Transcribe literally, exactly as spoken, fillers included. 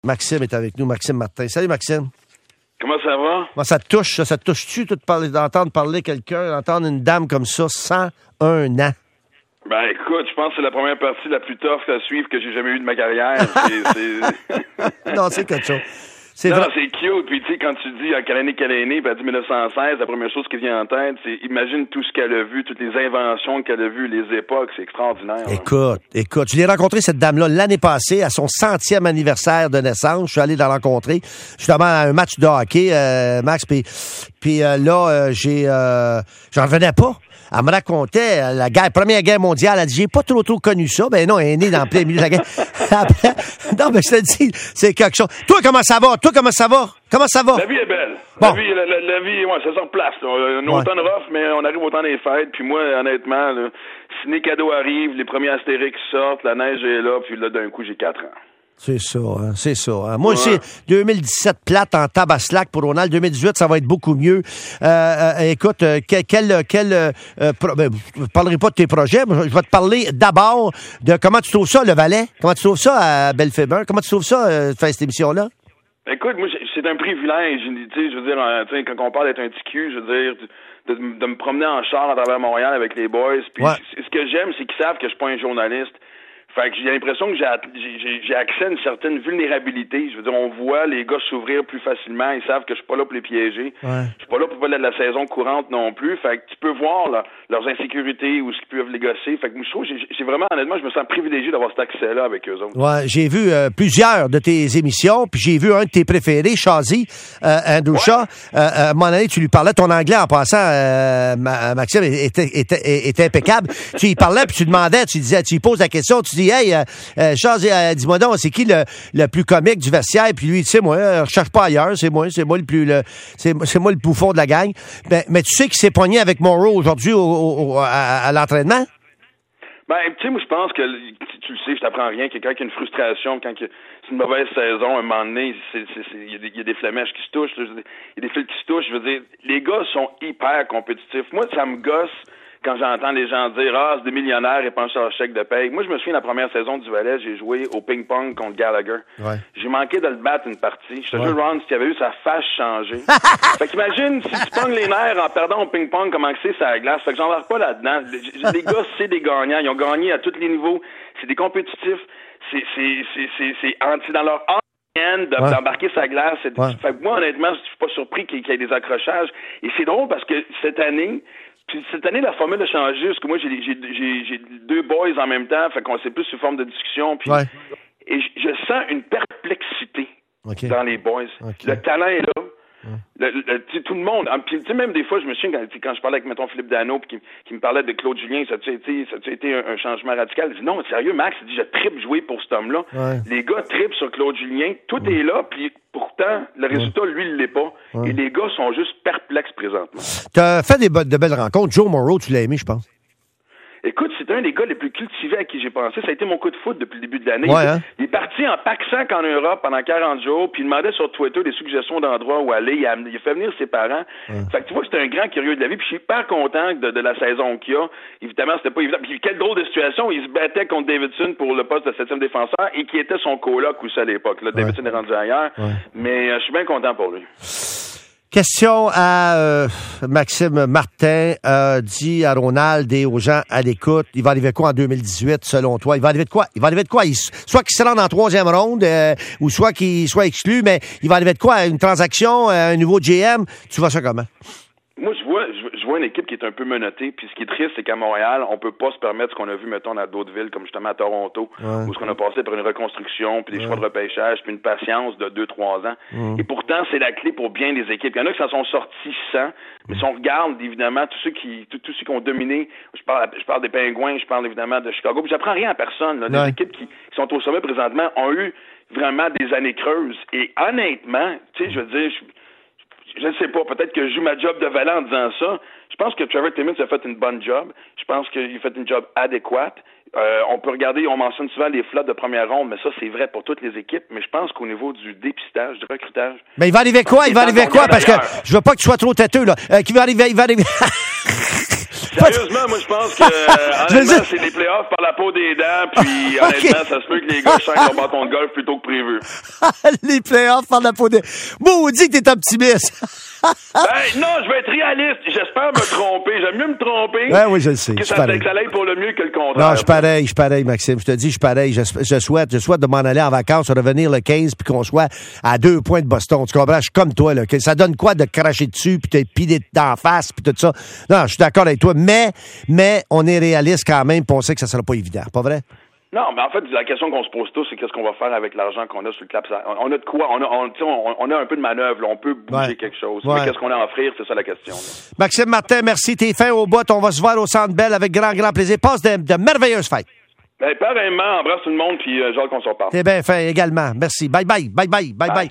Maxime est avec nous, Maxime Martin. Salut, Maxime. Comment ça va? Moi, ça te touche, ça, ça te touche-tu tout parler, d'entendre parler quelqu'un, d'entendre une dame comme ça, cent un ans? Ben écoute, je pense que c'est la première partie la plus tough à suivre que j'ai jamais eue de ma carrière. C'est, c'est... non, c'est quelque chose. C'est non, vrai. c'est cute. Puis tu sais, quand tu dis en quelle année qu'elle est née, ben, elle dit dix-neuf cent seize, la première chose qui vient en tête, c'est imagine tout ce qu'elle a vu, toutes les inventions qu'elle a vues, les époques, c'est extraordinaire. Écoute, hein. écoute, je l'ai rencontré cette dame-là l'année passée à son centième anniversaire de naissance. Je suis allé la rencontrer justement à un match de hockey, euh, Max, puis puis euh, là, euh, j'ai, euh, j'en revenais pas. Elle me racontait la guerre, première guerre mondiale. Elle dit, j'ai pas trop trop connu ça. Ben non, elle est née dans le plein milieu de la guerre. Après, non, mais je te dis, c'est quelque chose. Toi, comment ça va? Toi, comment ça va? Comment ça va? La vie est belle. Bon. La vie, la, la, la vie, ouais, ça se replace. Un ouais. automne rough, mais on arrive au temps des fêtes. Puis moi, honnêtement, là, si les cadeaux arrivent, les premiers Astérix sortent, la neige est là, puis là, d'un coup, j'ai quatre ans. C'est ça, hein, c'est ça. Hein. Moi ouais. aussi, deux mille dix-sept plate en tabaslac pour Ronald. deux mille dix-huit, ça va être beaucoup mieux. Euh, euh, écoute, euh, quel, quel, quel euh, pro... ben, je ne parlerai pas de tes projets, mais je vais te parler d'abord de comment tu trouves ça, le Valais. Comment tu trouves ça à Bellefébure? Comment tu trouves ça, euh, de faire cette émission-là? Écoute, moi, c'est un privilège. Tu sais, je veux dire, quand on parle d'être un petit cul, je veux dire, de, de me promener en char à travers Montréal avec les boys. Puis ouais. ce que j'aime, c'est qu'ils savent que je suis pas un journaliste. Fait que j'ai l'impression que j'ai, j'ai, j'ai accès à une certaine vulnérabilité. Je veux dire, on voit les gars s'ouvrir plus facilement. Ils savent que je suis pas là pour les piéger. Ouais. Je suis pas là pour parler de la saison courante non plus. Fait que tu peux voir là, leurs insécurités ou ce qu'ils peuvent les gosser. Fait que moi, je trouve, j'ai, j'ai vraiment, honnêtement, je me sens privilégié d'avoir cet accès-là avec eux autres. Ouais, j'ai vu euh, plusieurs de tes émissions, puis j'ai vu un de tes préférés, Chazy, euh, Andrew ouais. Shaw. Euh, à un moment donné, tu lui parlais, ton anglais en passant, euh, Maxime, était, était, était impeccable. Tu y parlais, puis tu demandais, tu disais, tu lui poses la question, tu dis, hey, euh, euh, Chazy, euh, dis-moi donc, c'est qui le, le plus comique du vestiaire? Puis lui, tu sais, moi, je cherche pas ailleurs, c'est moi, c'est moi le plus, le, c'est, c'est moi le bouffon de la gang. Ben, mais tu sais qu'il s'est pogné avec Morrow aujourd'hui au, au, à, à l'entraînement? Ben, tu sais, moi, je pense que, tu le sais, je t'apprends rien, quelqu'un qui a une frustration, quand c'est une mauvaise saison, à un moment donné, il y, y a des flamèches qui se touchent, il y a des fils qui se touchent, je veux dire, les gars sont hyper compétitifs. Moi, ça me gosse quand j'entends les gens dire « Ah, c'est des millionnaires et pensent leur chèque de paye ». Moi, je me souviens, la première saison du Valais, j'ai joué au ping-pong contre Gallagher. Ouais. J'ai manqué de le battre une partie. Je te jure, Ron, si tu avais eu sa face changer. Fait qu'imagine, si tu pognes les nerfs en perdant au ping-pong, comment c'est ça la glace. Fait que j'en pas là-dedans. Les, les gars, c'est des gagnants. Ils ont gagné à tous les niveaux. C'est des compétitifs. C'est, c'est, c'est, c'est, c'est, c'est dans leur De, ouais. d'embarquer sa glace. Ouais. Fait que moi, honnêtement, je suis pas surpris qu'il, qu'il y ait des accrochages. Et c'est drôle parce que cette année, puis cette année, la formule a changé, parce que moi, j'ai, j'ai, j'ai, j'ai deux boys en même temps, fait qu'on s'est plus sous forme de discussion. Puis, ouais. Et je, je sens une perplexité okay. dans les boys. Okay. Le talent est là. Ouais. Le, le, tout le monde. Puis, tu sais, même des fois, je me souviens quand, quand je parlais avec, mettons, Philippe Dano, puis qui, qui me parlait de Claude Julien, ça a-tu été, ça a-tu été un, un changement radical? Il dit non, sérieux, Max, il dit, je trippe jouer pour cet homme-là. Ouais. Les gars trippent sur Claude Julien. Tout ouais. est là, puis pourtant, le résultat, ouais. lui, il l'est pas. Ouais. Et les gars sont juste perplexes présentement. T'as fait des be- de belles rencontres. Joe Morrow, tu l'as aimé, je pense. Écoute, c'est un des gars les plus cultivés à qui j'ai pensé. Ça a été mon coup de foot depuis le début de l'année. Ouais, hein? Il est parti en pack-sac en Europe pendant quarante jours, puis il demandait sur Twitter des suggestions d'endroits où aller. Il a, il a fait venir ses parents. Ouais. Fait que tu vois, c'est un grand curieux de la vie, puis je suis hyper content de, de la saison qu'il a. Évidemment, c'était pas évident. Puis quelle drôle de situation. Il se battait contre Davidson pour le poste de septième défenseur et qui était son coloc aussi à l'époque. Là, Davidson ouais. est rendu ailleurs. Ouais. Mais euh, je suis bien content pour lui. Question à euh, Maxime Martin, euh, dit à Ronald et aux gens à l'écoute, il va arriver quoi en deux mille dix-huit selon toi? Il va arriver de quoi? Il va arriver de quoi? Il, soit qu'il se rende en troisième ronde, euh, ou soit qu'il soit exclu, mais il va arriver de quoi? Une transaction, un nouveau G M? Tu vois ça comment? Moi, je vois, je vois une équipe qui est un peu menottée. Puis ce qui est triste, c'est qu'à Montréal, on peut pas se permettre ce qu'on a vu, mettons, dans d'autres villes, comme justement à Toronto, ouais. où ce qu'on a passé par une reconstruction, puis des ouais. choix de repêchage, puis une patience de deux, trois ans. Ouais. Et pourtant, c'est la clé pour bien des équipes. Il y en a qui s'en sont sortis sans, mais si on regarde, évidemment, tous ceux qui, tous, tous ceux qui ont dominé, je parle, je parle des Pingouins, je parle évidemment de Chicago, puis j'apprends rien à personne. Là. Ouais. Les équipes qui, qui sont au sommet présentement ont eu vraiment des années creuses. Et honnêtement, tu sais, je veux dire, je, Je ne sais pas, peut-être que je joue ma job de valet en disant ça. Je pense que Trevor Timmins a fait une bonne job. Je pense qu'il a fait une job adéquate. Euh, on peut regarder, on mentionne souvent les flottes de première ronde, mais ça, c'est vrai pour toutes les équipes. Mais je pense qu'au niveau du dépistage, du recrutage... Mais il va arriver quoi? Il va arriver quoi? Parce que je veux pas que tu sois trop têteux, là. Euh, qui va arriver... Il va arriver... Sérieusement, moi, je pense que, euh, honnêtement, c'est les playoffs par la peau des dents, puis honnêtement, okay. Ça se peut que les gars changent leur bâton de golf plutôt que prévu. Les playoffs par la peau des... Maudit que t'es optimiste. Ben, non, je vais être réaliste. J'espère me tromper. J'aime mieux me tromper. Ben oui, je le sais. Que ça, que ça aille pour le mieux que le contraire. Non, je suis pareil, je suis pareil, Maxime. Je te dis, je suis pareil. Je, je souhaite, je souhaite de m'en aller en vacances, revenir le quinze, puis qu'on soit à deux points de Boston. Tu comprends? Je suis comme toi, là. Que ça donne quoi de cracher dessus, puis de piler d'en face, puis tout ça. Non, je suis d'accord avec toi, mais, mais on est réaliste quand même, puis on sait que ça sera pas évident. Pas vrai? Non, mais en fait, la question qu'on se pose tous, c'est qu'est-ce qu'on va faire avec l'argent qu'on a sur le clap. On a de quoi? On a, on, on, on a un peu de manœuvre, là. On peut bouger ouais. quelque chose. Ouais. Mais qu'est-ce qu'on a à offrir? C'est ça la question. Là. Maxime Martin, merci. T'es fin au bout. On va se voir au Centre Bell avec grand, grand plaisir. Passe de, de merveilleuses fêtes. Ben, pareillement, embrasse tout le monde, puis euh, genre qu'on s'en parle. T'es bien fin également. Merci. Bye bye. Bye bye. Bye bye. bye.